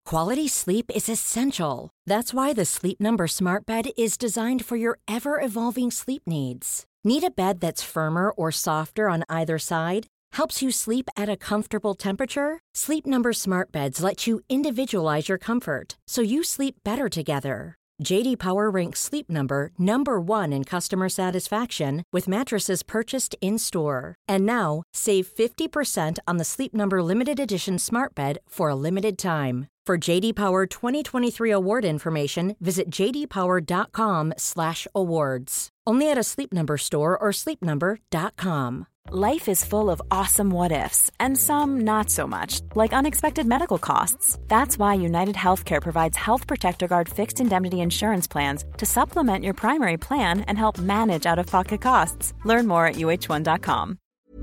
Quality sleep is essential. That's why the Sleep Number Smart Bed is designed for your ever-evolving sleep needs. Need a bed that's firmer or softer on either side? Helps you sleep at a comfortable temperature? Sleep Number Smart Beds let you individualize your comfort, so you sleep better together. J.D. Power ranks Sleep Number number 1 in customer satisfaction with mattresses purchased in-store. And now, save 50% on the Sleep Number Limited Edition Smart Bed for a limited time. For J.D. Power 2023 award information, visit jdpower.com/awards. Only at a Sleep Number store or sleepnumber.com. Life is full of awesome what-ifs, and some not so much, like unexpected medical costs. That's why United Healthcare provides Health Protector Guard fixed indemnity insurance plans to supplement your primary plan and help manage out-of-pocket costs. Learn more at uh1.com.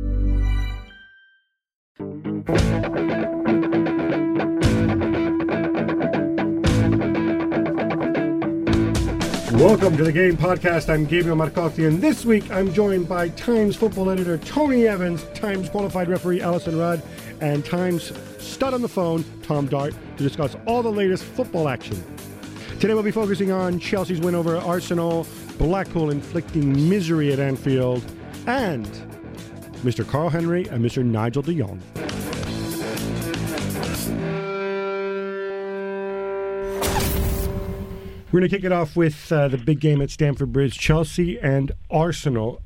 Welcome to the Game Podcast. I'm Gabriel Marcotti, and this week I'm joined by Times football editor Tony Evans, Times qualified referee Alison Rudd, and Times stud on the phone Tom Dart to discuss all the latest football action. Today we'll be focusing on Chelsea's win over Arsenal, Blackpool inflicting misery at Anfield, and Mr. Carl Henry and Mr. Nigel de Jong. We're going to kick it off with the big game at Stamford Bridge, Chelsea and Arsenal.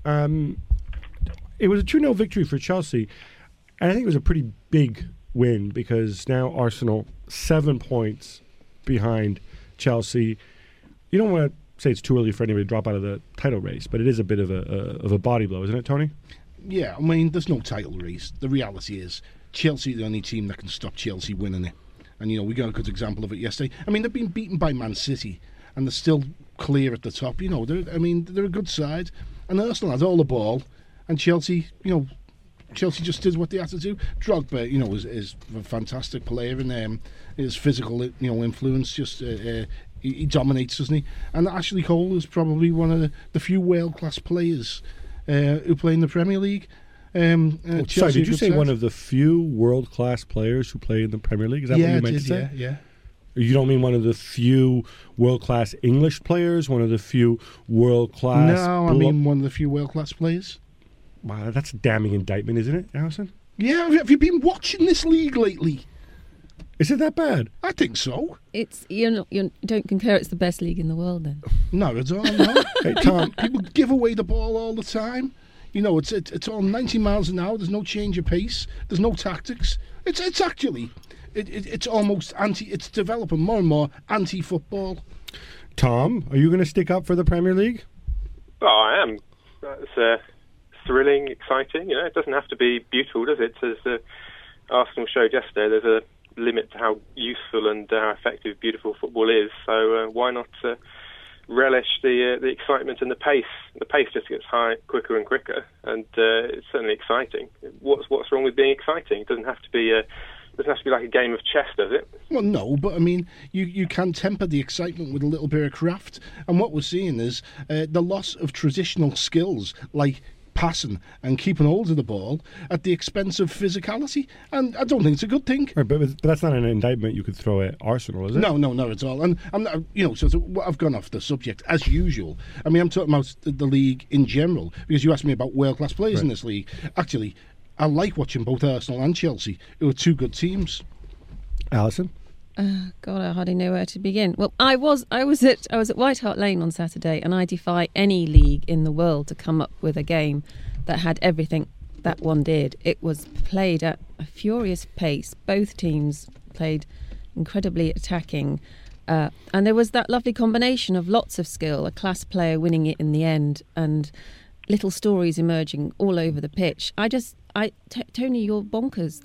It was a 2-0 victory for Chelsea, and I think it was a pretty big win because now Arsenal 7 points behind Chelsea. You don't want to say it's too early for anybody to drop out of the title race, but it is a bit of a body blow, isn't it, Tony? Yeah, I mean, there's no title race. The reality is Chelsea are the only team that can stop Chelsea winning it. And, we got a good example of it yesterday. I mean, they've been beaten by Man City, and they're still clear at the top. They're a good side. And Arsenal had all the ball, and Chelsea, Chelsea just did what they had to do. Drogba, is a fantastic player, and his physical, influence just he dominates, doesn't he? And Ashley Cole is probably one of the few world-class players who play in the Premier League. Sorry, did you say one of the few world-class players who play in the Premier League? Is that what you meant to say? Yeah. You don't mean one of the few world-class English players? One of the few world-class... No, I mean one of the few world-class players. Wow, that's a damning indictment, isn't it, Alison? Yeah, have you been watching this league lately? Is it that bad? I think so. It's you don't concur it's the best league in the world then? No, it's all no. Hey, Tom, people give away the ball all the time. It's all 90 miles an hour. There's no change of pace. There's no tactics. It's actually... It's almost it's developing more and more anti-football. Tom, are you going to stick up for the Premier League? Oh, I am. It's thrilling, exciting. It doesn't have to be beautiful, does it? As Arsenal showed yesterday, there's a limit to how useful and how effective beautiful football is. So why not relish the excitement and the pace? The pace just gets quicker and quicker, and it's certainly exciting. What's wrong with being exciting? It doesn't have to be like a game of chess, does it? Well, no, but I mean, you can temper the excitement with a little bit of craft. And what we're seeing is the loss of traditional skills like passing and keeping hold of the ball at the expense of physicality. And I don't think it's a good thing. Right, but that's not an indictment you could throw at Arsenal, is it? No, not at all. And I'm not, so I've gone off the subject as usual. I mean, I'm talking about the league in general because you asked me about world-class players in this league. Actually, I like watching both Arsenal and Chelsea, who are two good teams. Alison? God, I hardly know where to begin. Well, I was at White Hart Lane on Saturday, and I defy any league in the world to come up with a game that had everything that one did. It was played at a furious pace. Both teams played incredibly attacking. And there was that lovely combination of lots of skill, a class player winning it in the end, and little stories emerging all over the pitch. Tony, you're bonkers.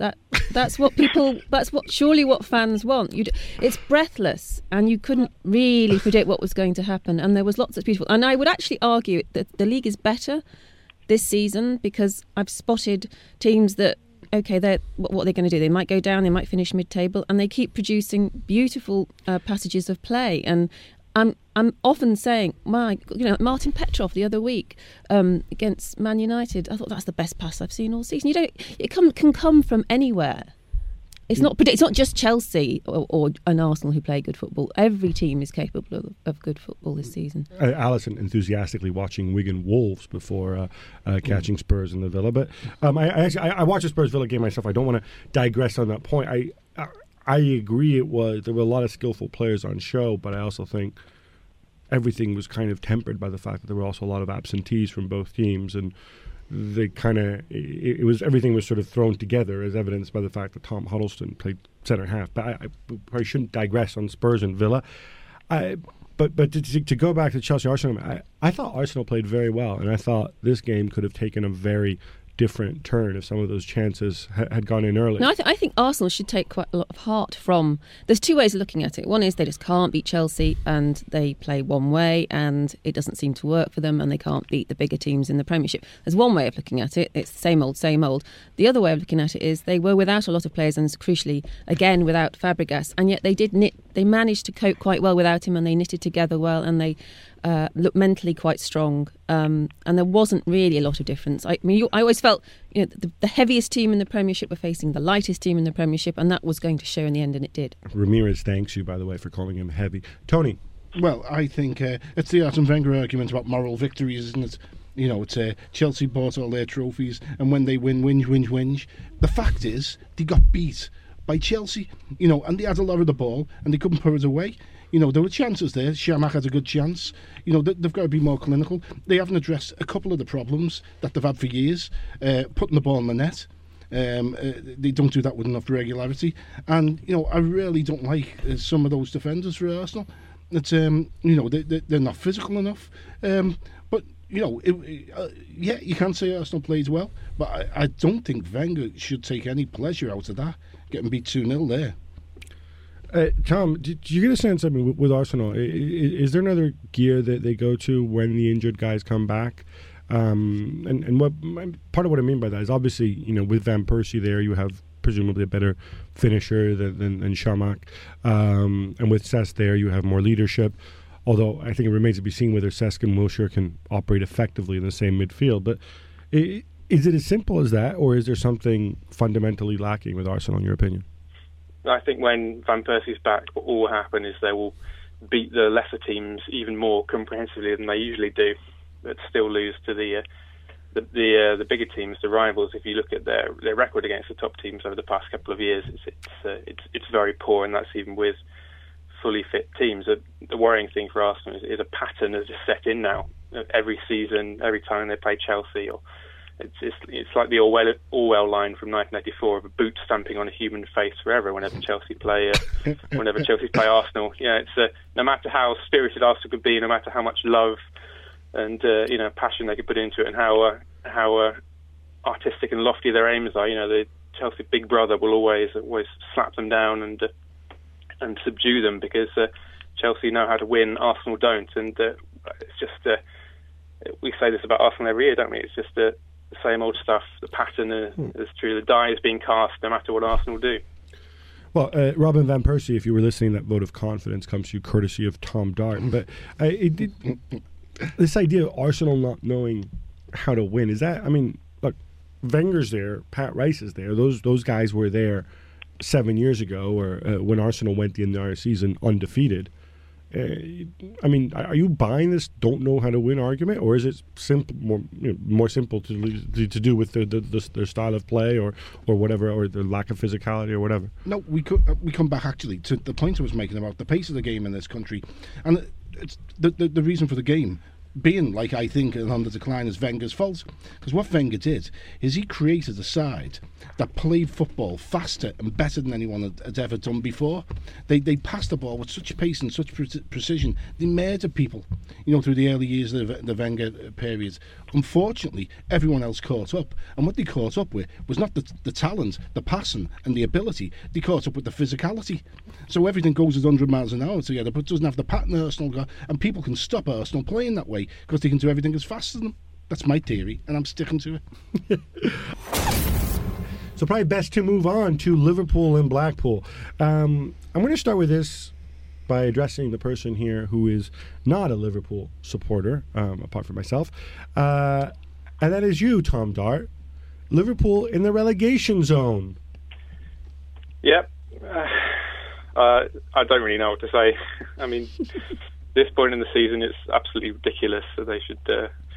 That's surely what fans want. It's breathless, and you couldn't really predict what was going to happen. And there was lots of beautiful. And I would actually argue that the league is better this season because I've spotted teams that, okay, what they're going to do. They might go down, they might finish mid-table, and they keep producing beautiful passages of play. And I'm often saying, Martin Petrov the other week against Man United, I thought that's the best pass I've seen all season. It can come from anywhere. It's not just Chelsea or an Arsenal who play good football. Every team is capable of good football this season. Alison enthusiastically watching Wigan Wolves before catching Spurs in the Villa. But I watched the Spurs Villa game myself. I don't want to digress on that point. I agree there were a lot of skillful players on show, but I also think everything was kind of tempered by the fact that there were also a lot of absentees from both teams, and they everything was sort of thrown together, as evidenced by the fact that Tom Huddleston played centre half. But I shouldn't digress on Spurs and Villa. But to go back to Chelsea Arsenal, I thought Arsenal played very well, and I thought this game could have taken a very different turn if some of those chances had gone in early. No, I think Arsenal should take quite a lot of heart from... There's two ways of looking at it. One is they just can't beat Chelsea and they play one way and it doesn't seem to work for them and they can't beat the bigger teams in the Premiership. There's one way of looking at it. It's the same old, same old. The other way of looking at it is they were without a lot of players and crucially, again, without Fabregas, and yet they managed to cope quite well without him and they knitted together well and they looked mentally quite strong, and there wasn't really a lot of difference. I always felt the heaviest team in the Premiership were facing the lightest team in the Premiership, and that was going to show in the end, and it did. Ramirez thanks you, by the way, for calling him heavy. Tony? Well, I think it's the Arsene Wenger argument about moral victories, isn't it? It's Chelsea bought all their trophies, and when they win, whinge. The fact is, they got beat by Chelsea, and they had a lot of the ball, and they couldn't put it away. There were chances there. Shamak had a good chance. They've got to be more clinical. They haven't addressed a couple of the problems that they've had for years, putting the ball in the net. They don't do that with enough regularity. And, I really don't like some of those defenders for Arsenal. It's, they're not physical enough. But, you can say Arsenal plays well, but I don't think Wenger should take any pleasure out of that, getting beat 2-0 there. Tom, did you get a sense, with Arsenal, is there another gear that they go to when the injured guys come back? And what part of what I mean by that is obviously, with Van Persie there, you have presumably a better finisher than Shamak. And with Cesc there, you have more leadership. Although I think it remains to be seen whether Cesc and Wilshere can operate effectively in the same midfield. But is it as simple as that, or is there something fundamentally lacking with Arsenal, in your opinion? I think when Van Persie's back, what will happen is they will beat the lesser teams even more comprehensively than they usually do, but still lose to the bigger teams, the rivals. If you look at their record against the top teams over the past couple of years, it's very poor, and that's even with fully fit teams. The worrying thing for Arsenal is a pattern that's just set in now. Every season, every time they play Chelsea, or it's like the Orwell line from 1984 of a boot stamping on a human face forever whenever Chelsea play Arsenal. It's no matter how spirited Arsenal could be, no matter how much love and passion they could put into it, and how artistic and lofty their aims are. The Chelsea big brother will always slap them down and subdue them, because Chelsea know how to win, Arsenal don't, and it's just we say this about Arsenal every year, don't we? It's just the same old stuff. The pattern is true. The die is being cast no matter what Arsenal do. Well, Robin Van Persie, if you were listening, that vote of confidence comes to you courtesy of Tom Dart. But this idea of Arsenal not knowing how to win, is that, look, Wenger's there, Pat Rice is there. Those guys were there 7 years ago, or when Arsenal went the entire season undefeated. Are you buying this "don't know how to win" argument, or is it more simple to do with their style of play, or whatever, or the lack of physicality, or whatever? No, we come back actually to the point I was making about the pace of the game in this country, and it's the reason for the game being, like, I think, on the decline is Wenger's fault. Because what Wenger did is he created a side that played football faster and better than anyone had ever done before. They passed the ball with such pace and such precision. They murdered people, through the early years of the Wenger period. Unfortunately, everyone else caught up. And what they caught up with was not the talent, the passing and the ability. They caught up with the physicality. So everything goes at 100 miles an hour together, but doesn't have the pattern Arsenal got. And people can stop Arsenal playing that way because they can do everything as fast as them. That's my theory, and I'm sticking to it. So probably best to move on to Liverpool and Blackpool. I'm going to start with this by addressing the person here who is not a Liverpool supporter, apart from myself. And that is you, Tom Dart. Liverpool in the relegation zone. Yep. I don't really know what to say. I mean, this point in the season, it's absolutely ridiculous. So they should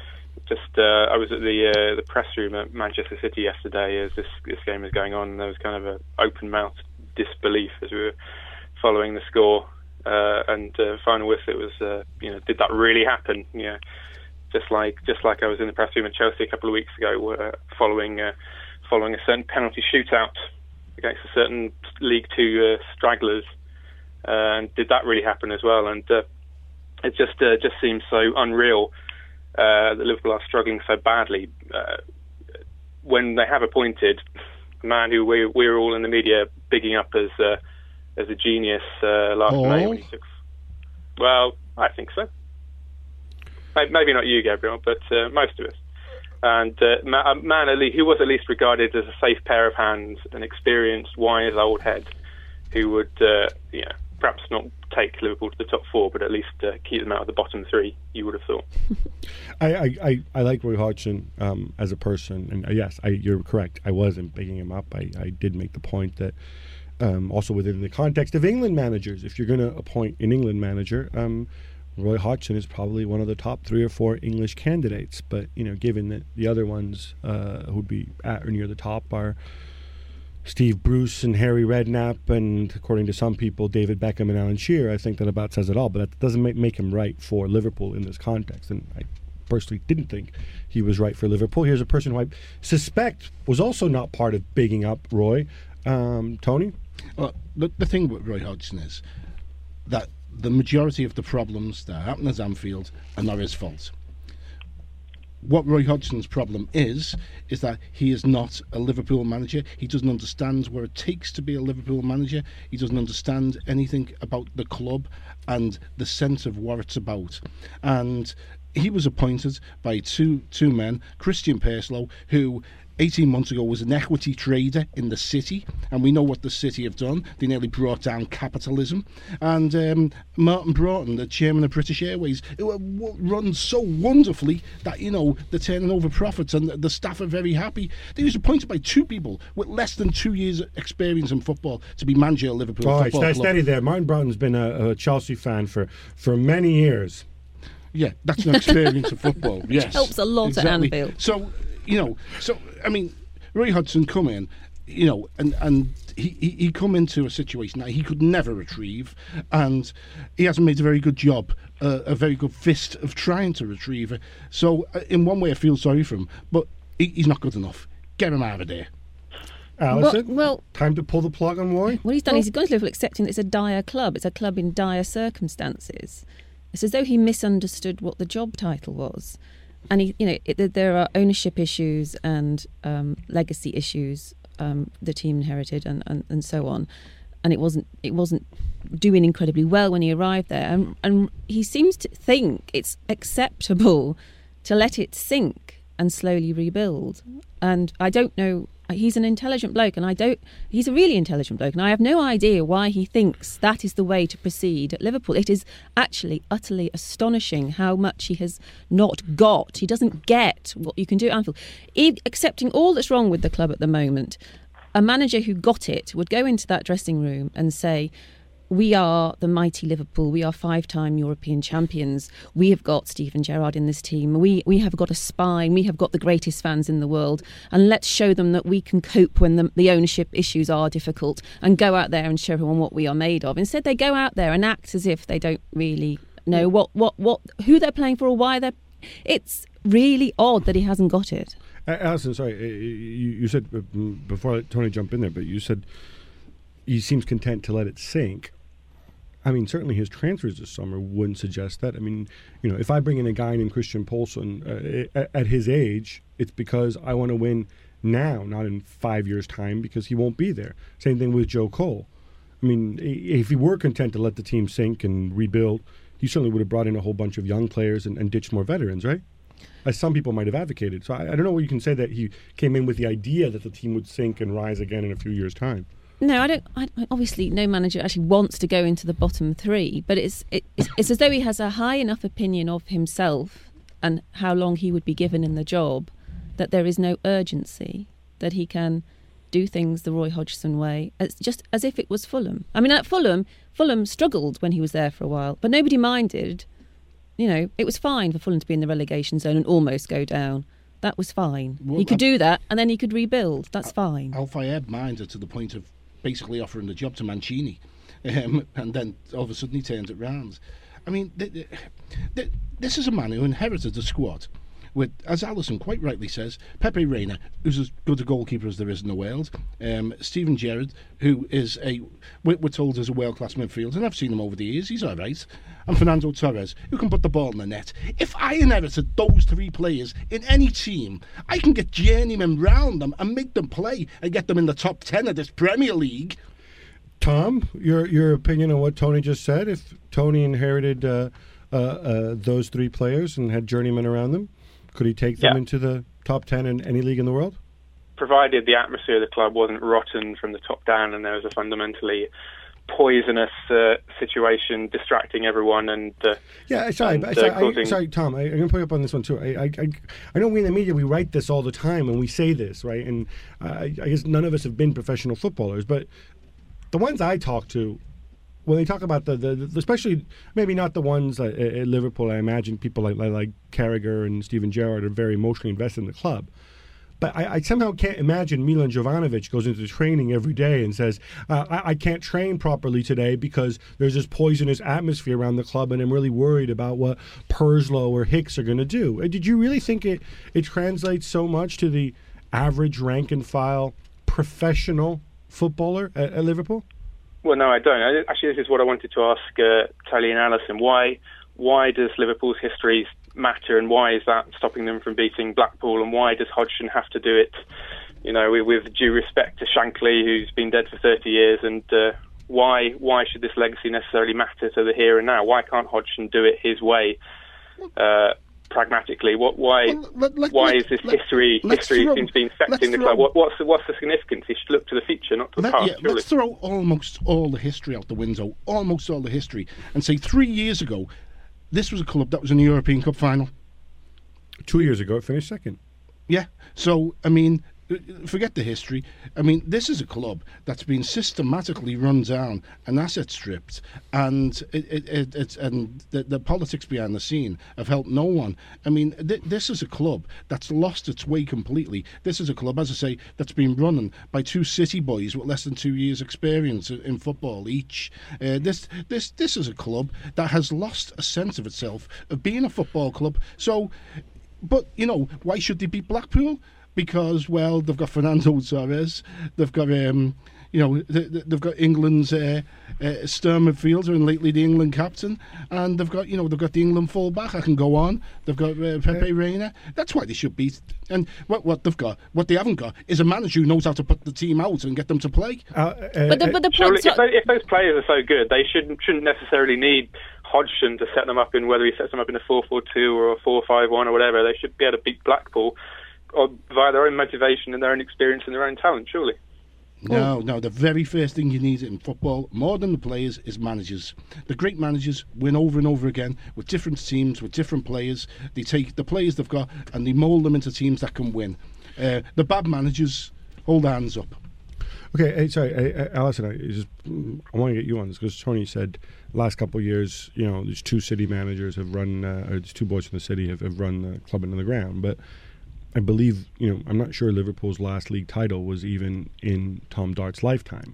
I was at the press room at Manchester City yesterday as this game was going on, and there was kind of an open-mouthed disbelief as we were following the score. And final whistle, it was, did that really happen? Yeah, just like I was in the press room at Chelsea a couple of weeks ago, following a certain penalty shootout against a certain League Two stragglers, and did that really happen as well? And it just seems so unreal that Liverpool are struggling so badly when they have appointed a man who we're all in the media bigging up as a genius last May when he took. Well, I think so. Maybe not you, Gabriel, but most of us. And a man who was at least regarded as a safe pair of hands, an experienced, wise old head, who would, perhaps not take Liverpool to the top four, but at least keep them out of the bottom three. You would have thought. I like Roy Hodgson as a person, and yes, you're correct. I wasn't bigging him up. I did make the point that. Also within the context of England managers, if you're going to appoint an England manager, Roy Hodgson is probably one of the top 3 or 4 English candidates. But given that the other ones who'd be at or near the top are Steve Bruce and Harry Redknapp, and according to some people, David Beckham and Alan Shearer, I think that about says it all. But that doesn't make him right for Liverpool in this context. And I personally didn't think he was right for Liverpool. Here's a person who I suspect was also not part of bigging up Roy. Tony? Well, the thing with Roy Hodgson is that the majority of the problems that happen at Anfield are not his fault. What Roy Hodgson's problem is that he is not a Liverpool manager. He doesn't understand what it takes to be a Liverpool manager. He doesn't understand anything about the club and the sense of what it's about. And he was appointed by two men, Christian Perslow, who 18 months ago was an equity trader in the city, and we know what the city have done. They nearly brought down capitalism. And Martin Broughton, the chairman of British Airways, who runs so wonderfully that, they're turning over profits and the staff are very happy. They was appointed by 2 people with less than 2 years experience in football to be manager of Liverpool Football Club. Steady there. Martin Broughton's been a Chelsea fan for many years. Yeah, that's an experience of football. Yes, which helps a lot exactly. At Anfield. So, I mean, Roy Hodgson come in, and he come into a situation that he could never retrieve, and he hasn't made a very good job, a very good fist of trying to retrieve it. So, in one way, I feel sorry for him, but he's not good enough. Get him out of there. Alison, well, time to pull the plug on Roy? What he's done is he's gone to Liverpool accepting that it's a dire club. It's a club in dire circumstances. It's as though he misunderstood what the job title was. And there are ownership issues and legacy issues the team inherited, and so on. And it wasn't doing incredibly well when he arrived there. And he seems to think it's acceptable to let it sink and slowly rebuild. And I don't know. He's an intelligent bloke, and he's a really intelligent bloke, and I have no idea why he thinks that is the way to proceed at Liverpool. It is actually utterly astonishing how much he has not got. He doesn't get what you can do at Anfield. Accepting all that's wrong with the club at the moment, a manager who got it would go into that dressing room and say, we are the mighty Liverpool. We are 5-time European champions. We have got Steven Gerrard in this team. We have got a spine. We have got the greatest fans in the world. And let's show them that we can cope when the ownership issues are difficult, and go out there and show everyone what we are made of. Instead, they go out there and act as if they don't really know who they're playing for or why they're. It's really odd that he hasn't got it. Alison, sorry, you said before I let Tony jump in there, but you said he seems content to let it sink. I mean, certainly his transfers this summer wouldn't suggest that. I mean, if I bring in a guy named Christian Poulsen at his age, it's because I want to win now, not in 5 years' time, because he won't be there. Same thing with Joe Cole. I mean, if he were content to let the team sink and rebuild, he certainly would have brought in a whole bunch of young players and ditched more veterans, right? As some people might have advocated. So I don't know what you can say that he came in with the idea that the team would sink and rise again in a few years' time. No, I don't. Obviously, no manager actually wants to go into the bottom 3, but it's as though he has a high enough opinion of himself and how long he would be given in the job that there is no urgency, that he can do things the Roy Hodgson way, just as if it was Fulham. I mean, at Fulham struggled when he was there for a while, but nobody minded. You know, it was fine for Fulham to be in the relegation zone and almost go down. That was fine. Well, he could do that, and then he could rebuild. That's fine. Al Fayed minded to the point of basically offering the job to Mancini, and then all of a sudden he turned it round. I mean, this is a man who inherited the squad with, as Alison quite rightly says, Pepe Reina, who's as good a goalkeeper as there is in the world, Steven Gerrard, who is we're told is a world-class midfielder, and I've seen him over the years, he's all right, and Fernando Torres, who can put the ball in the net. If I inherited those three players in any team, I can get journeymen round them and make them play and get them in the top 10 of this Premier League. Tom, your opinion on what Tony just said? If Tony inherited those three players and had journeymen around them, could he take them into the top 10 in any league in the world? Provided the atmosphere of the club wasn't rotten from the top down and there was a fundamentally poisonous situation distracting everyone and sorry, Tom, I'm going to put you up on this one too. I know we in the media, we write this all the time and we say this, right? And I guess none of us have been professional footballers, but the ones I talk to, when they talk about the especially maybe not the ones at Liverpool, I imagine people like Carragher and Steven Gerrard are very emotionally invested in the club. But I somehow can't imagine Milan Jovanovic goes into training every day and says, I can't train properly today because there's this poisonous atmosphere around the club and I'm really worried about what Purslow or Hicks are going to do. Did you really think it translates so much to the average rank and file professional footballer at Liverpool? Well, no, I don't. Actually, this is what I wanted to ask Tally and Alison. Why does Liverpool's history matter, and why is that stopping them from beating Blackpool, and why does Hodgson have to do it, you know, with due respect to Shankly, who's been dead for 30 years, and why should this legacy necessarily matter to the here and now? Why can't Hodgson do it his way, pragmatically? Why is this history seems to be infecting the club? What's the significance? He should look to the future, not to the past. Let's throw almost all the history out the window, almost all the history, and say 3 years ago, this was a club that was in the European Cup final. 2 years ago, it finished second. Yeah, so, I mean, forget the history. I mean, this is a club that's been systematically run down and asset stripped, and the politics behind the scene have helped no one. I mean, this is a club that's lost its way completely. This is a club, as I say, that's been run by two city boys with less than 2 years' experience in football each. This is a club that has lost a sense of itself of being a football club. So, but you know, why should they beat Blackpool? Because, well, they've got Fernando Torres, they've got, they've got England's star midfielder and lately the England captain, and they've got the England fullback. I can go on. They've got Pepe Reina. That's why they should beat. And what they haven't got, is a manager who knows how to put the team out and get them to play. But the surely, if those players are so good, they shouldn't necessarily need Hodgson to set them up in, whether he sets them up in a 4-4-2 or a 4-5-1 or whatever. They should be able to beat Blackpool via their own motivation and their own experience and their own talent, surely. No, the very first thing you need in football, more than the players, is managers. The great managers win over and over again with different teams, with different players. They take the players they've got and they mould them into teams that can win. The bad managers hold hands up. Okay, sorry, Alison, I want to get you on this because Tony said last couple of years, you know, these two city managers have run, or these two boys from the city have run the club into the ground, but I believe, you know, I'm not sure Liverpool's last league title was even in Tom Dart's lifetime.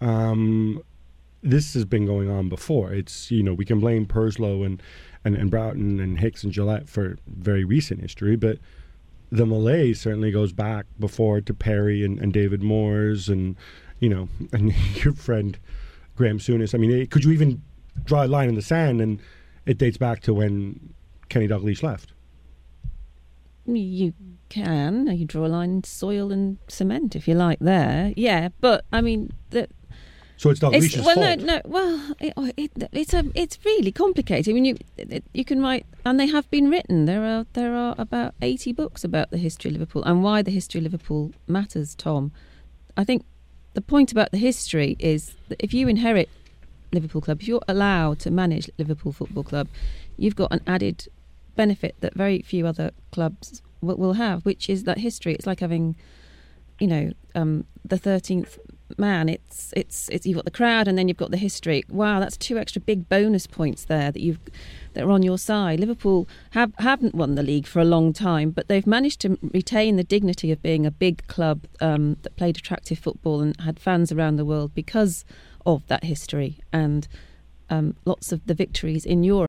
This has been going on before. It's, you know, we can blame Purslow and Broughton and Hicks and Gillette for very recent history, but the malaise certainly goes back before to Perry and David Moores and, you know, and your friend Graham Souness. I mean, could you even draw a line in the sand, and it dates back to when Kenny Dalglish left? You can. You draw a line in soil and cement if you like there. Yeah, but I mean... So it's Dalglish's fault? No. Well, it's really complicated. I mean, you can write, and they have been written. There are about 80 books about the history of Liverpool and why the history of Liverpool matters, Tom. I think the point about the history is that if you inherit Liverpool Club, if you're allowed to manage Liverpool Football Club, you've got an added benefit that very few other clubs will have, which is that history. It's like having the 13th man. It's you've got the crowd and then you've got the history. Wow, that's 2 extra big bonus points there that are on your side. Liverpool haven't won the league for a long time, but they've managed to retain the dignity of being a big club that played attractive football and had fans around the world because of that history and lots of the victories in Europe.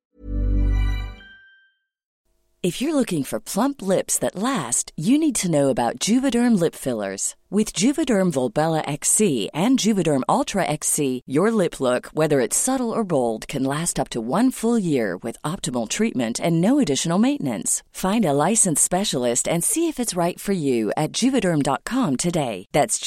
If you're looking for plump lips that last, you need to know about Juvederm lip fillers. With Juvederm Volbella XC and Juvederm Ultra XC, your lip look, whether it's subtle or bold, can last up to 1 full year with optimal treatment and no additional maintenance. Find a licensed specialist and see if it's right for you at Juvederm.com today. That's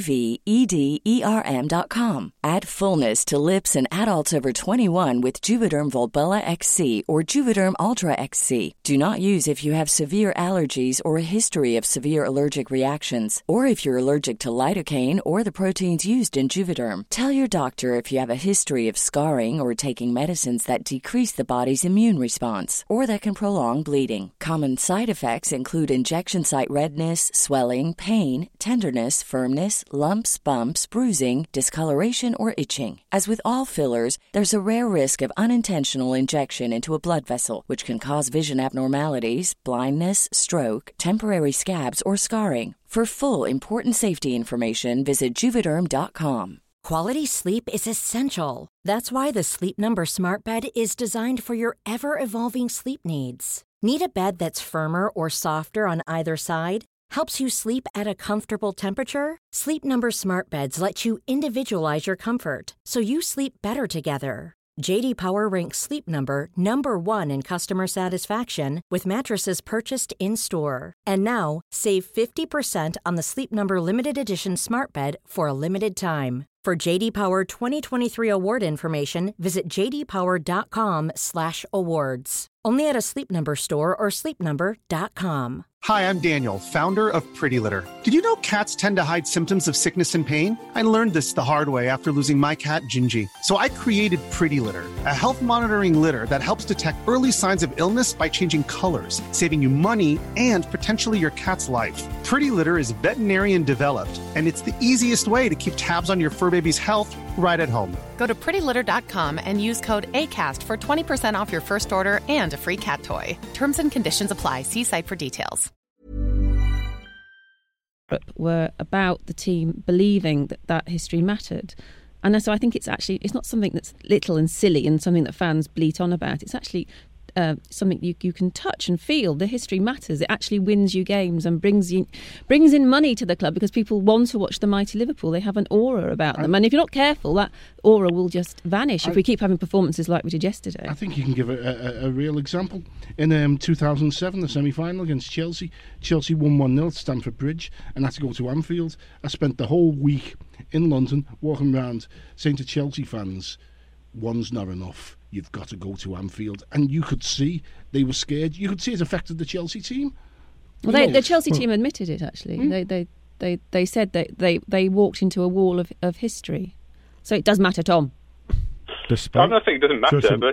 JUVEDERM.com. Add fullness to lips in adults over 21 with Juvederm Volbella XC or Juvederm Ultra XC. Do not use if you have severe allergies or a history of severe allergic reactions, or if you're allergic to lidocaine or the proteins used in Juvederm. Tell your doctor if you have a history of scarring or taking medicines that decrease the body's immune response or that can prolong bleeding. Common side effects include injection site redness, swelling, pain, tenderness, firmness, lumps, bumps, bruising, discoloration, or itching. As with all fillers, there's a rare risk of unintentional injection into a blood vessel, which can cause vision abnormalities, blindness, stroke, temporary scabs, or scarring. For full, important safety information, visit Juvederm.com. Quality sleep is essential. That's why the Sleep Number Smart Bed is designed for your ever-evolving sleep needs. Need a bed that's firmer or softer on either side? Helps you sleep at a comfortable temperature? Sleep Number Smart Beds let you individualize your comfort, so you sleep better together. J.D. Power ranks Sleep Number number 1 in customer satisfaction with mattresses purchased in-store. And now, save 50% on the Sleep Number Limited Edition Smart Bed for a limited time. For J.D. Power 2023 award information, visit jdpower.com/awards. Only at a Sleep Number store or sleepnumber.com. Hi, I'm Daniel, founder of Pretty Litter. Did you know cats tend to hide symptoms of sickness and pain? I learned this the hard way after losing my cat, Gingy. So I created Pretty Litter, a health monitoring litter that helps detect early signs of illness by changing colors, saving you money and potentially your cat's life. Pretty Litter is veterinarian developed, and it's the easiest way to keep tabs on your fur baby's health right at home. Go to prettylitter.com and use code ACAST for 20% off your first order and a free cat toy. Terms and conditions apply. See site for details. Were about the team believing that history mattered. And so I think it's not something that's little and silly and something that fans bleat on about. It's actually something you can touch and feel. The history matters. It actually wins you games and brings in money to the club because people want to watch the mighty Liverpool. They have an aura about them, and if you're not careful, that aura will just vanish if we keep having performances like we did yesterday. I think you can give a real example. In 2007, the semi-final against Chelsea won 1-0 at Stamford Bridge and had to go to Anfield. I spent the whole week in London walking around saying to Chelsea fans, one's not enough. You've got to go to Anfield. And you could see they were scared. You could see it affected the Chelsea team. Well, the Chelsea team admitted it, actually. They said that they walked into a wall of history. So it does matter, Tom. I'm not saying it doesn't matter, but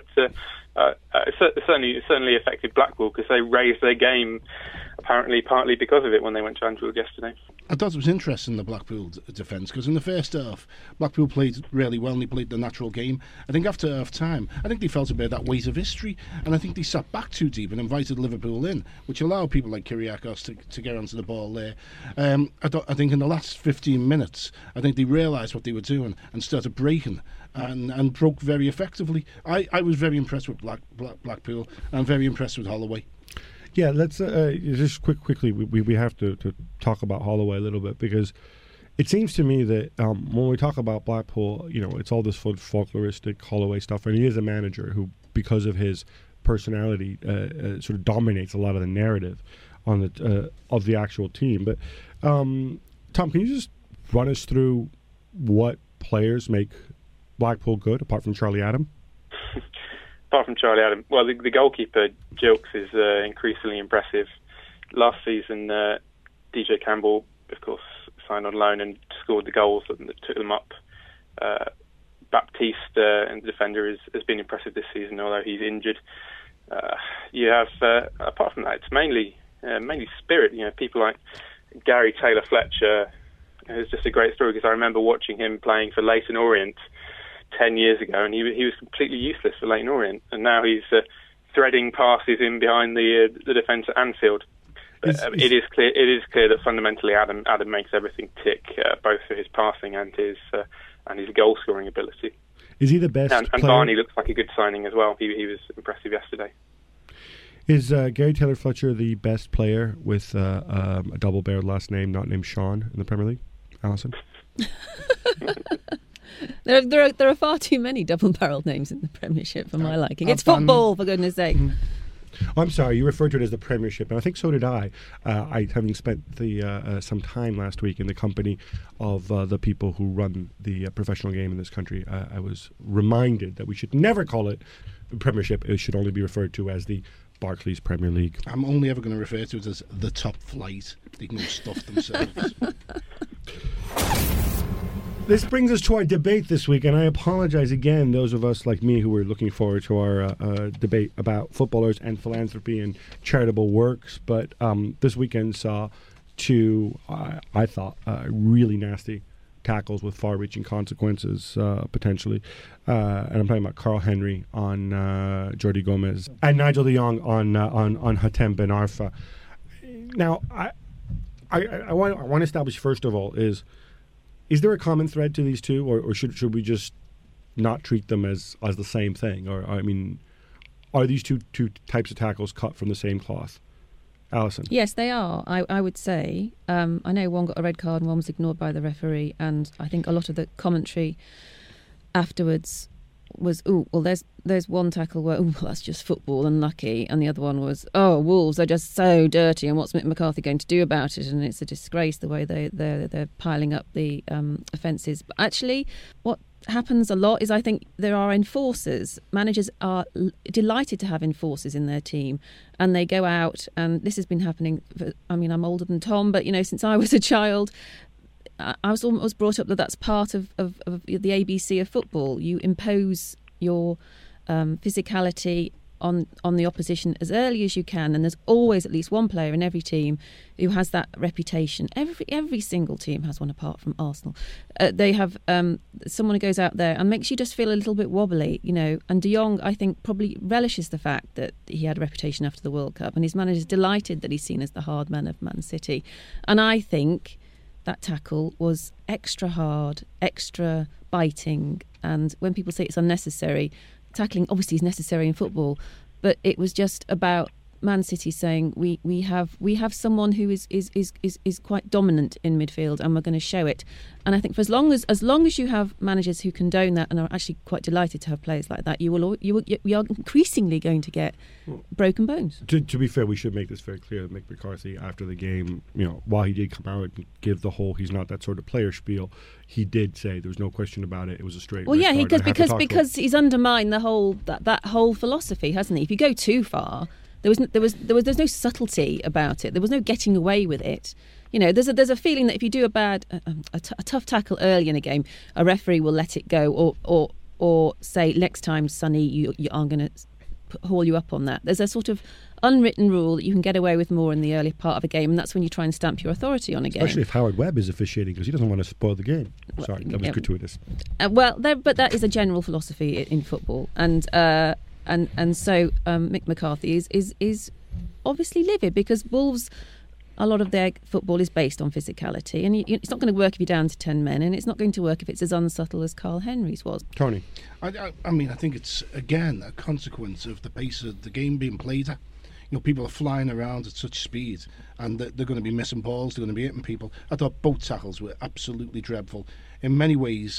it certainly affected Blackpool because they raised their game apparently partly because of it when they went to Anfield yesterday. I thought it was interesting, the Blackpool defence, because in the first half, Blackpool played really well and they played the natural game. I think after half-time, I think they felt a bit of that weight of history, and I think they sat back too deep and invited Liverpool in, which allowed people like Kyriakos to get onto the ball there. I think in the last 15 minutes, I think they realised what they were doing and started breaking and broke very effectively. I was very impressed with Blackpool, and I'm very impressed with Holloway. Yeah, let's just quickly. We have to talk about Holloway a little bit because it seems to me that when we talk about Blackpool, it's all this folkloristic Holloway stuff, and he is a manager who, because of his personality, sort of dominates a lot of the narrative on the of the actual team. But Tom, can you just run us through what players make Blackpool good, apart from Charlie Adam? Apart from Charlie Adam, well, the goalkeeper, Gilks, is increasingly impressive. Last season, DJ Campbell, of course, signed on loan and scored the goals that took them up. Baptiste, and the defender, has been impressive this season, although he's injured. You have, apart from that, it's mainly spirit. People like Gary Taylor-Fletcher is just a great story, because I remember watching him playing for Leyton Orient 10 years ago, and he was completely useless for Leyton Orient, and now he's threading passes in behind the defence at Anfield. But it is clear that fundamentally Adam makes everything tick, both for his passing and his goal scoring ability. Is he the best and player? Barney looks like a good signing as well. He was impressive yesterday. Is Gary Taylor-Fletcher the best player with a double-barreled last name, not named Sean, in the Premier League? Alison? There are far too many double-barreled names in the Premiership for my liking. It's football, for goodness sake. Oh, I'm sorry, you referred to it as the Premiership, and I think so did I. Having spent some time last week in the company of the people who run the professional game in this country, I was reminded that we should never call it Premiership. It should only be referred to as the Barclays Premier League. I'm only ever going to refer to it as the top flight. They can go stuff themselves. This brings us to our debate this week, and I apologize again, those of us like me who were looking forward to our debate about footballers and philanthropy and charitable works. But this weekend saw two, I thought, really nasty tackles with far-reaching consequences, potentially. And I'm talking about Carl Henry on Jordi Gomez and Nigel de Jong on Hatem Ben Arfa. Now, I want to establish, first of all, is there a common thread to these two, or should we just not treat them as the same thing? Or, I mean, are these two types of tackles cut from the same cloth? Alison? Yes, they are, I would say. I know one got a red card and one was ignored by the referee, and I think a lot of the commentary afterwards was, there's one tackle where, that's just football, unlucky, and the other one was, Wolves are just so dirty, and what's Mick McCarthy going to do about it? And it's a disgrace the way they're piling up the offences. But actually, what happens a lot is, I think there are enforcers. Managers are delighted to have enforcers in their team, and they go out, and this has been happening. I'm older than Tom, but since I was a child, I was brought up that that's part of the ABC of football. You impose your physicality on the opposition as early as you can, and there's always at least one player in every team who has that reputation. Every single team has one, apart from Arsenal. They have someone who goes out there and makes you just feel a little bit wobbly, And De Jong, I think, probably relishes the fact that he had a reputation after the World Cup, and his manager's delighted that he's seen as the hard man of Man City. And I think that tackle was extra hard, extra biting, and when people say it's unnecessary, tackling obviously is necessary in football, but it was just about Man City saying we have someone who is quite dominant in midfield, and we're going to show it. And I think for as long as you have managers who condone that and are actually quite delighted to have players like that, we are increasingly going to get broken bones. To be fair, we should make this very clear that Mick McCarthy, after the game, while he did come out and give the whole "he's not that sort of player" spiel, he did say there was no question about it. It was a straight. Well, yeah, he does, because he's undermined the whole that whole philosophy, hasn't he? If you go too far, there's no subtlety about it. There was no getting away with it. There's a feeling that if you do a tough tackle early in a game, a referee will let it go, or say next time, Sonny, you are going to haul you up on that. There's a sort of unwritten rule that you can get away with more in the early part of a game, and that's when you try and stamp your authority on a game. Especially if Howard Webb is officiating, because he doesn't want to spoil the game. Sorry, that was gratuitous. But that is a general philosophy in football, and so Mick McCarthy is obviously livid, because Wolves, a lot of their football is based on physicality, and it's not going to work if you're down to 10 men, and it's not going to work if it's as unsubtle as Carl Henry's was. Tony? I mean, I think it's, again, a consequence of the pace of the game being played at. People are flying around at such speed, and they're going to be missing balls, they're going to be hitting people. I thought both tackles were absolutely dreadful. In many ways,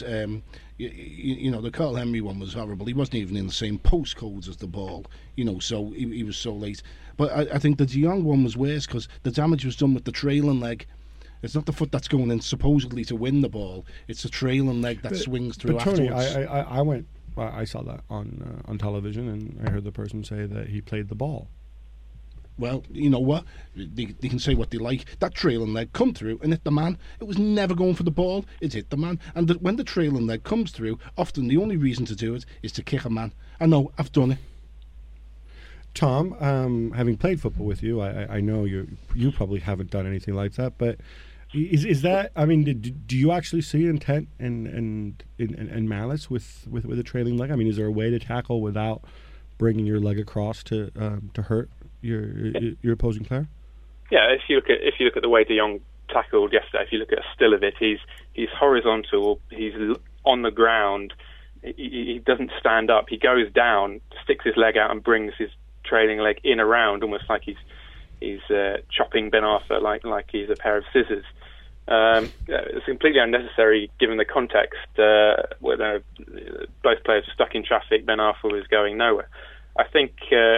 the Carl Henry one was horrible. He wasn't even in the same postcodes as the ball, so he was so late. But I think the De Jong one was worse, because the damage was done with the trailing leg. It's not the foot that's going in supposedly to win the ball. It's the trailing leg that swings through Tony, afterwards. I saw that on television, and I heard the person say that he played the ball. Well, you know what? They can say what they like. That trailing leg come through and hit the man. It was never going for the ball. It hit the man. And when the trailing leg comes through, often the only reason to do it is to kick a man. I know, I've done it. Tom, having played football with you, I know you probably haven't done anything like that, but is that? I mean, do you actually see intent and malice with a trailing leg? I mean, is there a way to tackle without bringing your leg across to hurt your opposing player? Yeah, if you look at the way De Jong tackled yesterday, if you look at a still of it, he's horizontal, he's on the ground, he doesn't stand up, he goes down, sticks his leg out and brings his trailing leg in around, almost like he's chopping Ben Arfa like he's a pair of scissors. It's completely unnecessary given the context where both players were stuck in traffic. Ben Arfa was going nowhere. I think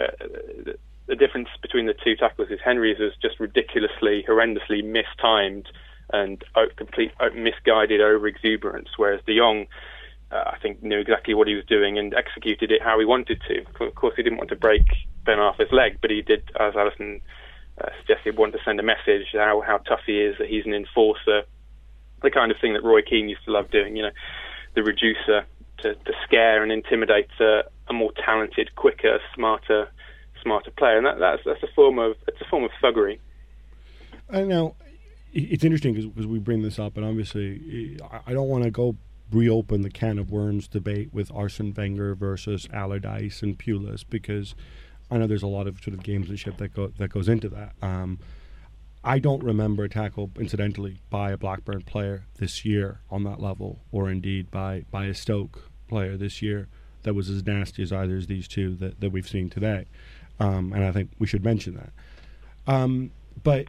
the difference between the two tackles is Henry's was just ridiculously, horrendously mistimed and misguided over-exuberance, whereas De Jong, I think, knew exactly what he was doing and executed it how he wanted to. Of course, he didn't want to break Ben Arfa's leg, but he did, as Alison suggested, want to send a message how tough he is, that he's an enforcer, the kind of thing that Roy Keane used to love doing, the reducer to scare and intimidate a more talented, quicker, smarter player, and that's a form of thuggery. I know it's interesting because we bring this up, and obviously I don't want to go reopen the can of worms debate with Arsene Wenger versus Allardyce and Pulis, because I know there's a lot of sort of gamesmanship that goes into that. I don't remember a tackle, incidentally, by a Blackburn player this year on that level, or indeed by a Stoke player this year that was as nasty as either of these two that we've seen today. And I think we should mention that. But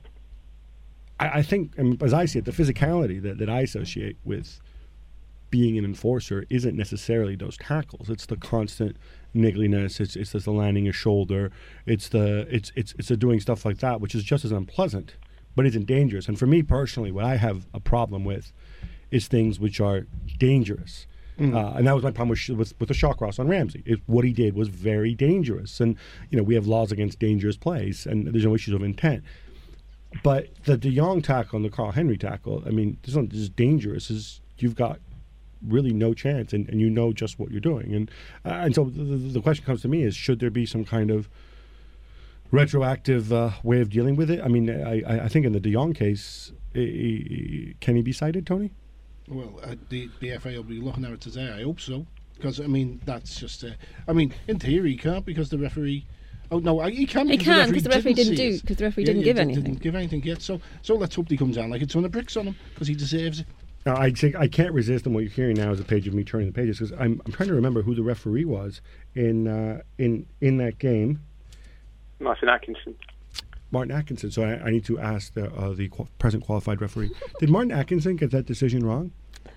I think, as I see it, the physicality that I associate with being an enforcer isn't necessarily those tackles. It's the constant niggliness. It's the landing a shoulder. It's the doing stuff like that, which is just as unpleasant, but isn't dangerous. And for me personally, what I have a problem with is things which are dangerous. And that was my problem with the shot cross on Ramsey. What he did was very dangerous. And, we have laws against dangerous plays, and there's no issues of intent. But the De Jong tackle and the Carl Henry tackle, I mean, it's not as dangerous as you've got really no chance, and you know just what you're doing. And so the question comes to me is, should there be some kind of retroactive way of dealing with it? I mean, I think in the De Jong case, can he be cited, Tony? Well, the FA will be looking at it today. I hope so, because I mean that's just. In theory, he can't because the referee. Oh no, he can. He can because the referee didn't do because the referee didn't give anything. Didn't give anything yet. So let's hope he comes down like a ton of bricks on him because he deserves it. I think I can't resist, and what you're hearing now is a page of me turning the pages, because I'm trying to remember who the referee was in that game. Martin Atkinson. Martin Atkinson. So I need to ask the present qualified referee. Did Martin Atkinson get that decision wrong?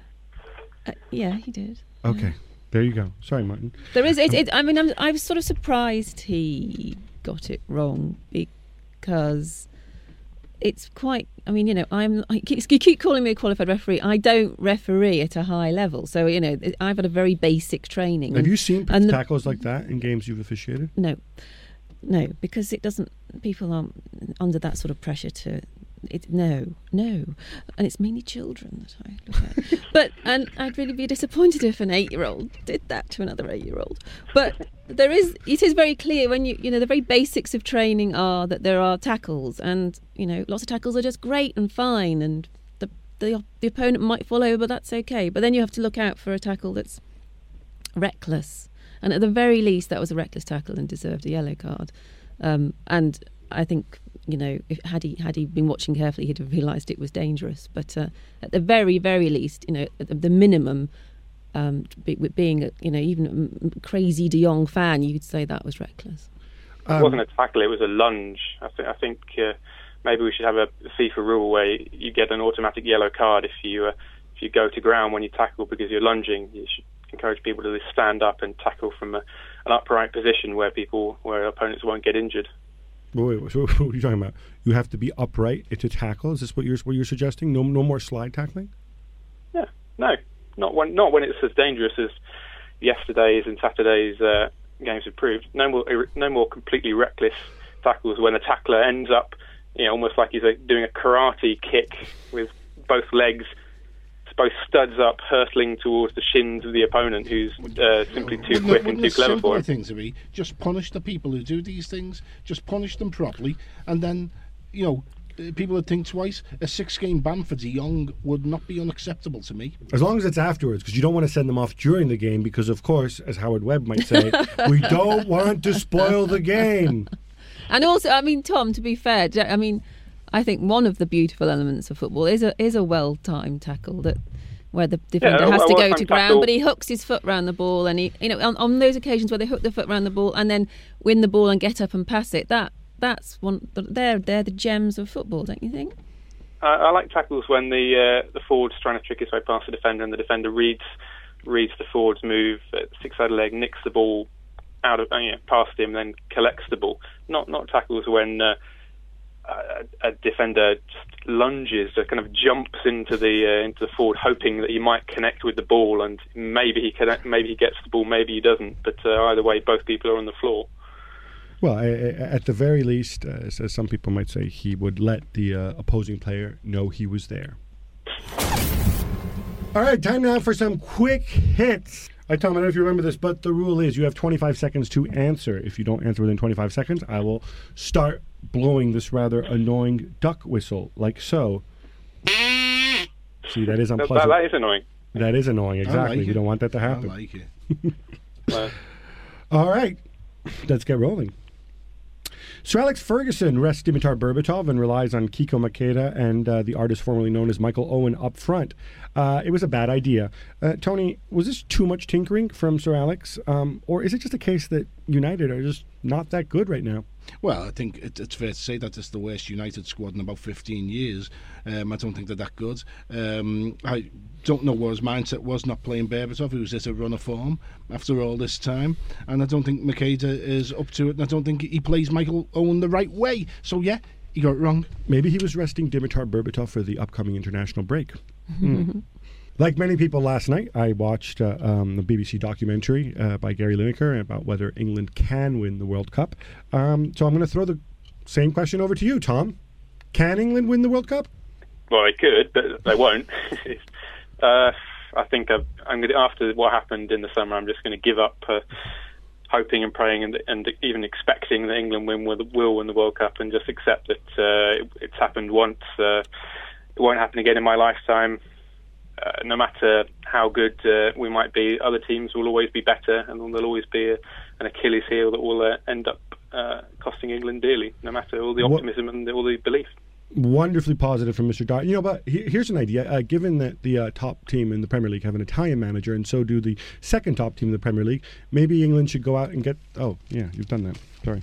Yeah, he did. Okay, there you go. Sorry, Martin. There is. I was sort of surprised he got it wrong because it's quite. I mean, you keep calling me a qualified referee. I don't referee at a high level, so I've had a very basic training. Have you seen tackles like that in games you've officiated? No, because it doesn't. People aren't under that sort of pressure to. No, and it's mainly children that I look at. And I'd really be disappointed if an 8-year-old did that to another 8-year-old. But it is very clear when the very basics of training are that there are tackles, and lots of tackles are just great and fine, and the opponent might fall over, but that's okay. But then you have to look out for a tackle that's reckless, and at the very least, that was a reckless tackle and deserved a yellow card. And I think. Had he been watching carefully, he'd have realised it was dangerous. But at the very, very least, at the minimum, being even a crazy De Jong fan, you'd say that was reckless. It wasn't a tackle; it was a lunge. I think maybe we should have a FIFA rule where you get an automatic yellow card if you go to ground when you tackle because you're lunging. You should encourage people to stand up and tackle from an upright position where opponents won't get injured. Wait, so what are you talking about? You have to be upright to tackle? Is this what you're suggesting? No more slide tackling? Yeah, no, not when it's as dangerous as yesterday's and Saturday's games have proved. No more completely reckless tackles when a tackler ends up, almost like he's doing a karate kick with both legs both studs up, hurtling towards the shins of the opponent, who's simply too quick and too clever for him. Thing to be just punish the people who do these things. Just punish them properly, and then people would think twice. A 6-game ban for De Jong would not be unacceptable to me. As long as it's afterwards, because you don't want to send them off during the game, because, of course, as Howard Webb might say, we don't want to spoil the game. And also, I mean, Tom, to be fair, I mean, I think one of the beautiful elements of football is a well-timed tackle where the defender has to go to ground, but he hooks his foot round the ball, and on those occasions where they hook the foot round the ball and then win the ball and get up and pass it, that's one. They're the gems of football, don't you think? I like tackles when the forward's trying to trick his way past the defender, and the defender reads the forward's move, six-sided leg, nicks the ball out of past him, then collects the ball. Not tackles when a defender just lunges, kind of jumps into the forward, hoping that he might connect with the ball, and maybe he gets the ball, maybe he doesn't. But either way, both people are on the floor. Well, at the very least, as some people might say, he would let the opposing player know he was there. All right, time now for some quick hits. Tom, I don't know if you remember this, but the rule is you have 25 seconds to answer. If you don't answer within 25 seconds, I will start blowing this rather annoying duck whistle, like so. See, that is unpleasant. That is annoying. That is annoying, exactly. Like you don't want that to happen. I like it. All right, let's get rolling. Sir Alex Ferguson rests Dimitar Berbatov and relies on Kiko Makeda and the artist formerly known as Michael Owen up front. It was a bad idea. Tony, was this too much tinkering from Sir Alex? Or is it just a case that United are just not that good right now? Well, I think it's fair to say that it's the worst United squad in about 15 years. I don't think they're that good. I don't know what his mindset was not playing Berbatov, who's at a run of form after all this time. And I don't think Makeda is up to it, and I don't think he plays Michael Owen the right way. So, yeah, he got it wrong. Maybe he was resting Dimitar Berbatov for the upcoming international break. Like many people last night, I watched the BBC documentary by Gary Lineker about whether England can win the World Cup. So I'm going to throw the same question over to you, Tom. Can England win the World Cup? Well, they could, but they won't. I think after what happened in the summer, I'm just going to give up hoping and praying and even expecting that England will win the World Cup, and just accept that it's happened once. It won't happen again in my lifetime. No matter how good we might be, other teams will always be better, and there'll always be an Achilles heel that will end up costing England dearly, no matter all the optimism and all the belief. Wonderfully positive from Mr. Dart. But here's an idea. Given that the top team in the Premier League have an Italian manager, and so do the second top team in the Premier League, maybe England should go out and get... Oh, yeah, you've done that. Sorry.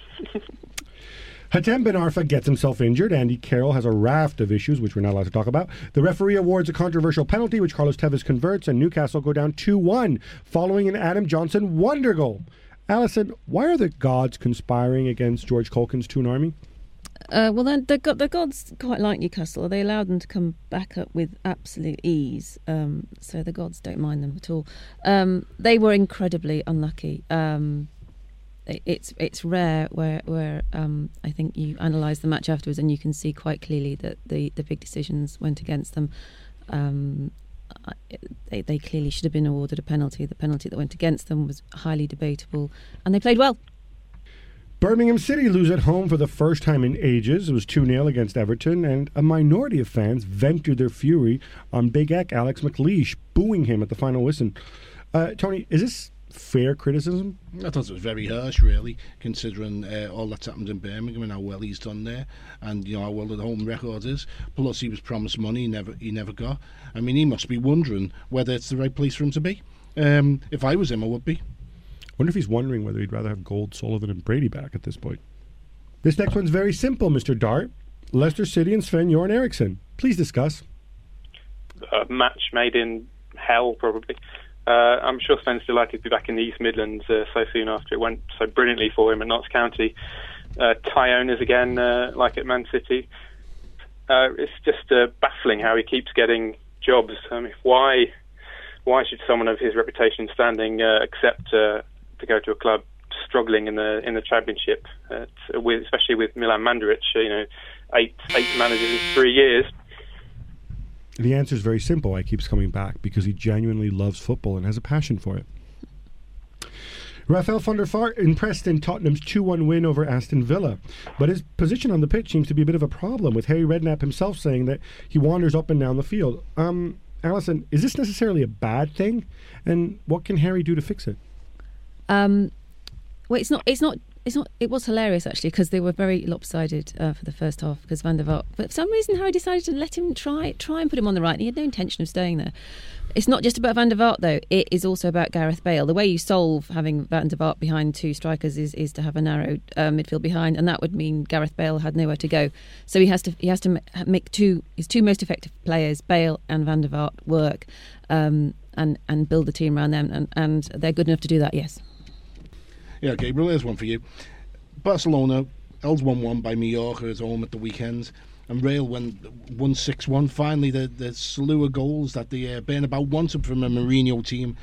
Hatem Ben Arfa gets himself injured. Andy Carroll has a raft of issues, which we're not allowed to talk about. The referee awards a controversial penalty, which Carlos Tevez converts, and Newcastle go down 2-1, following an Adam Johnson wonder goal. Alison, why are the gods conspiring against George Colkin's Toon Army? Well, then the gods quite like Newcastle. They allowed them to come back up with absolute ease, so the gods don't mind them at all. They were incredibly unlucky. It's rare where I think you analyse the match afterwards and you can see quite clearly that the big decisions went against them. They clearly should have been awarded a penalty. The penalty that went against them was highly debatable, and they played well. Birmingham City lose at home for the first time in ages. It was 2-0 against Everton, and a minority of fans vented their fury on Big Ek Alex McLeish, booing him at the final whistle. Tony, is this fair criticism? I thought it was very harsh, really, considering all that's happened in Birmingham and how well he's done there, and how well the home record is. Plus, he was promised money he never got. I mean, he must be wondering whether it's the right place for him to be. If I was him, I would be. Wonder if he's wondering whether he'd rather have Gold, Sullivan and Brady back at this point. This next one's very simple, Mr. Dart. Leicester City and Sven-Göran Eriksson. Please discuss. A match made in hell, probably. I'm sure Sven's delighted to be back in the East Midlands so soon after it went so brilliantly for him at Notts County. Tie owners again, like at Man City. It's just baffling how he keeps getting jobs. I mean, why should someone of his reputation standing accept to go to a club struggling in the Championship, especially with Milan Mandaric, 8 managers in 3 years? The answer is very simple. Why he keeps coming back, because he genuinely loves football and has a passion for it. Rafael van der Vaart impressed in Tottenham's 2-1 win over Aston Villa. But his position on the pitch seems to be a bit of a problem, with Harry Redknapp himself saying that he wanders up and down the field. Alison, is this necessarily a bad thing? And what can Harry do to fix it? Well, it's not. It was hilarious actually, because they were very lopsided for the first half, because Van der Vaart. But for some reason, Harry decided to let him try and put him on the right. And he had no intention of staying there. It's not just about Van der Vaart though. It is also about Gareth Bale. The way you solve having Van der Vaart behind two strikers is to have a narrow midfield behind, and that would mean Gareth Bale had nowhere to go. So he has to make his two most effective players, Bale and Van der Vaart, work and build the team around them, and they're good enough to do that. Yes. Yeah, Gabriel, here's one for you. Barcelona, held 1-1 by Mallorca at home at the weekend, and Real won 6-1. Finally, the slew of goals that the Bernabeu wanted from a Mourinho team.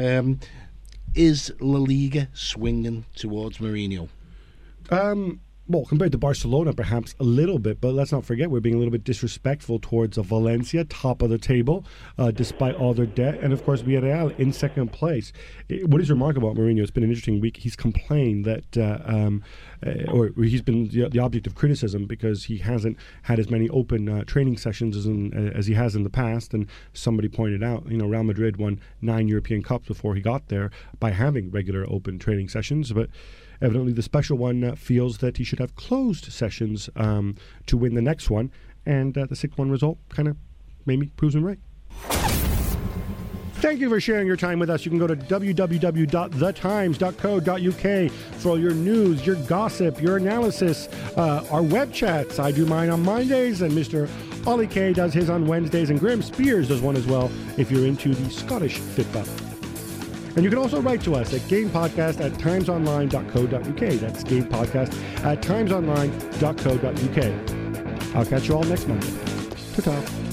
Is La Liga swinging towards Mourinho? Well, compared to Barcelona, perhaps a little bit, but let's not forget we're being a little bit disrespectful towards Valencia, top of the table, despite all their debt, and of course Villarreal in second place. What is remarkable about Mourinho, it's been an interesting week. He's complained that, or he's been the object of criticism because he hasn't had as many open training sessions as he has in the past. And somebody pointed out, Real Madrid won 9 European Cups before he got there by having regular open training sessions, but evidently the special one feels that he should have closed sessions to win the next one, and the 6-1 result kind of maybe proves him right. Thank you for sharing your time with us. You can go to www.thetimes.co.uk for all your news, your gossip, your analysis, our web chats. I do mine on Mondays, and Mr. Ollie K does his on Wednesdays, and Graham Spears does one as well if you're into the Scottish Fitbit. And you can also write to us at gamepodcast@timesonline.co.uk. That's gamepodcast@timesonline.co.uk. I'll catch you all next Monday. Ta-ta.